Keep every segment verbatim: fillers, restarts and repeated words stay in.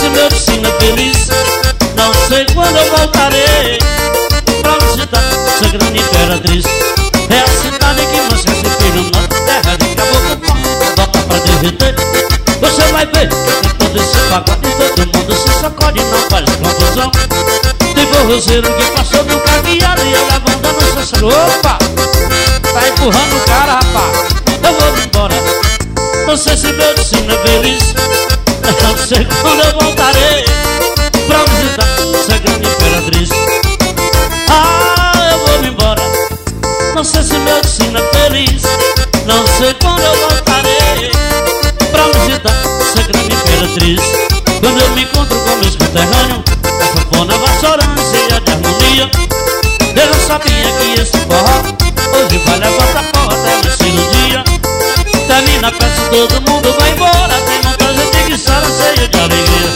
se meu destino é feliz. Não sei quando eu voltarei pra visitar essa grande imperatriz. É a cidade que você se filho, nossa terra de caboclo pão, bota pra derreter. Você vai ver que com todo esse pagode todo mundo se sacode, não faz confusão. Tem forrozeiro que passou do caminhado e eu levando no seu. Opa! Tá empurrando o cara, rapaz. Eu vou embora. Não sei se meu destino é feliz. Não sei quando eu voltarei pra visitar essa grande imperatriz. Ah, eu vou embora. Não sei se meu destino é feliz. Não sei quando eu voltarei pra visitar essa grande imperatriz. Quando eu me encontro com meus conterrâneos, a sanfona vassourando cheia de harmonia. Eu não sabia que esse forró hoje vai levar a porra até no estilo dia. Termina a festa, todo mundo vai embora. Tem muita gente que chora cheia de alegria.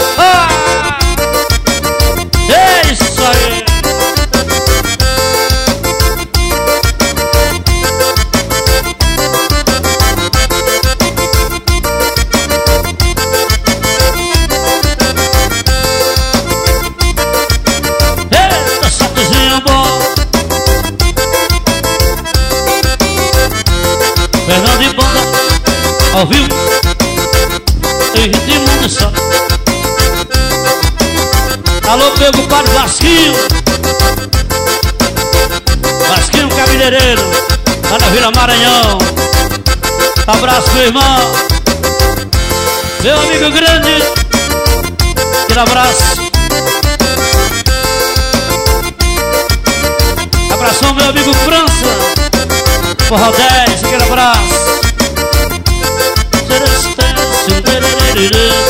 É isso aí. Eita, saltozinho bom. Fernando e Banda, ao vivo, em ritmo de só. Alô, pego para o Vasquinho. Vasquinho cabeleireiro, lá na Vila Maranhão. Abraço, meu irmão. Meu amigo grande, aquele abraço. Abração, meu amigo França. Forró dez, aquele abraço.